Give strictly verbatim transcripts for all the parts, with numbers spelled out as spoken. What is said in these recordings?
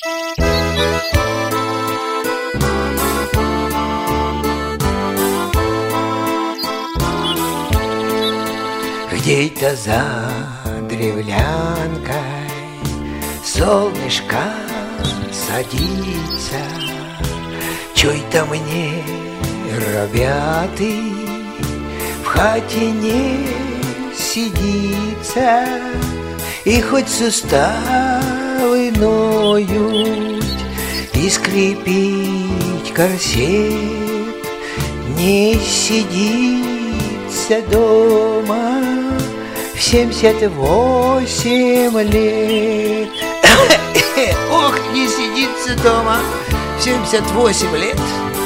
Где-то за древлянкой солнышко садится, чой-то мне робяты в хате не сидится, и хоть суставы ноют и скрипить корсет, не сидится дома в семьдесят восемь лет. Ох, не сидится дома в семьдесят восемь лет.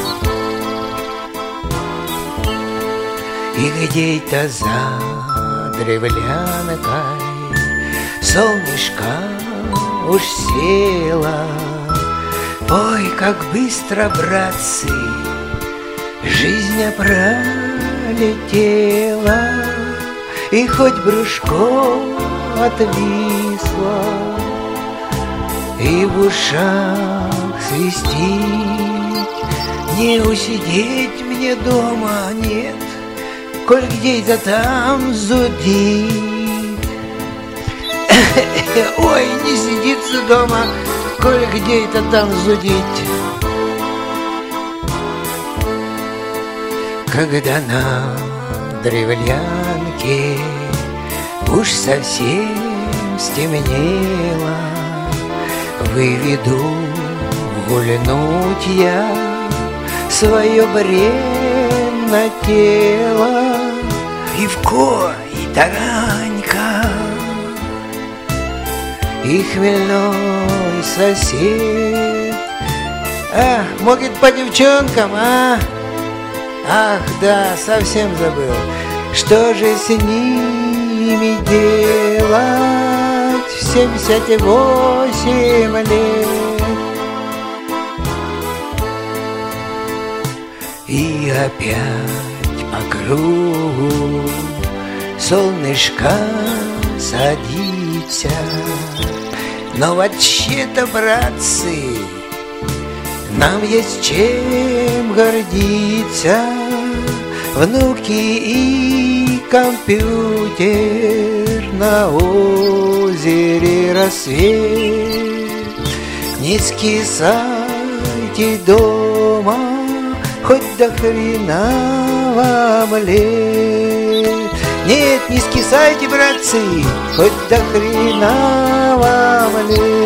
И где-то за древлянкой солнышко уж село. Ой, как быстро, братцы, жизнь пролетела, и хоть брюшко отвисло, и в ушах свистит, не усидеть мне дома нет, коль где-то там зудит. Ой, не сидится дома, коль где-то там зудит. Когда на древлянке уж совсем стемнело, выведу гульнуть я свое бренное тело. Пивко и таранька, и хмельной сосед. А, может, по девчонкам, а? Ах, да, совсем забыл. Что же с ними делать в семьдесят восемь лет? И опять по кругу солнышко садится. Но вообще-то, братцы, нам есть чем гордиться. Внуки и компьютер, на озере рассвет. Не скисайте дома, хоть до хрена вам лет. Нет, не скисайте, братцы, хоть до хрена вам лет.